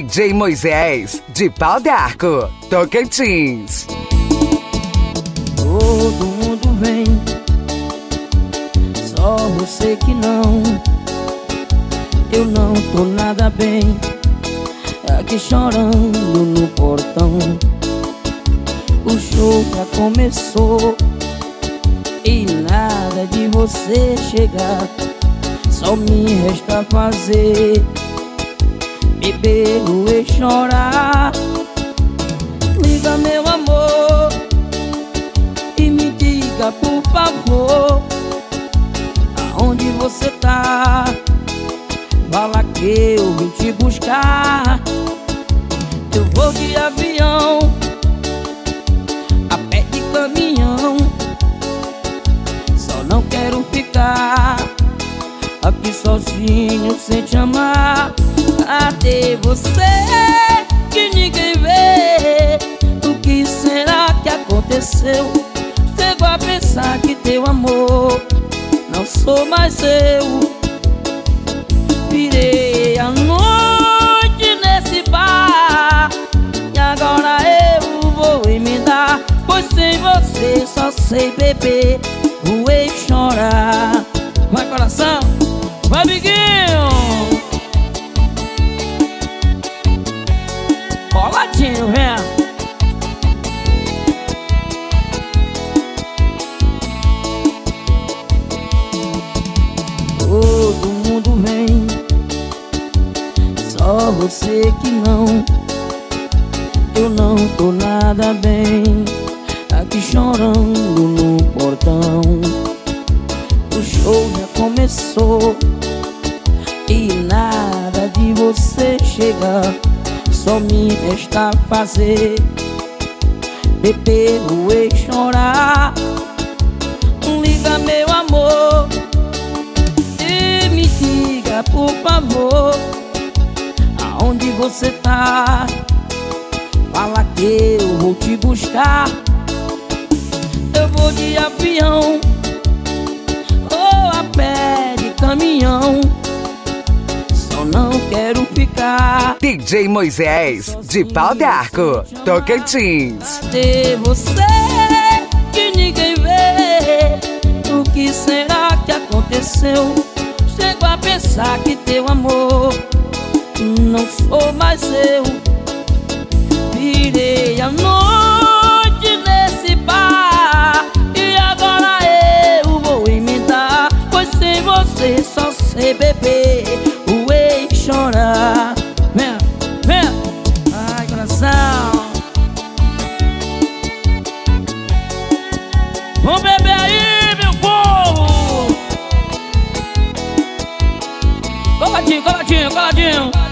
DJ Moisés, de Pau d'Arco, Tocantins. Todo mundo vem, só você que não. Eu não tô nada bem, aqui chorando no portão. O show já começou e nada de você chegar. Só me resta fazer beber e chorar. Liga, meu amor, e me diga, por favor, aonde você tá? Fala que eu vim te buscar. Eu vou de avião, a pé de caminhão. Só não quero ficar aqui sozinho sem te amar. Cadê você que ninguém vê? O que será que aconteceu? Chego a pensar que teu amor não sou mais eu. Virei a noite nesse bar e agora eu vou emendar, pois sem você só sei beber, voei e chorar. Vai, coração, vai, amiguinho. Boladinho, vem. Todo mundo vem, só você que não. Eu não tô nada bem, aqui chorando no portão. O show já começou e nada de você chegar. Só me resta fazer beber e chorar. Liga, meu amor, e me diga, por favor, aonde você tá? Fala que eu vou te buscar. Eu vou de avião ou a pé de caminhão. Só não quero ficar. DJ Moisés, de Pau d'Arco, Tocantins. Cadê você que ninguém vê? O que será que aconteceu? Chego a pensar que teu amor não sou mais eu. Virei a noite nesse bar e agora eu vou emendar, pois sem você só sei beber, voei e chorar. Vem, vem, ai, coração. Vamos beber aí, meu povo. Coladinho, coladinho, coladinho.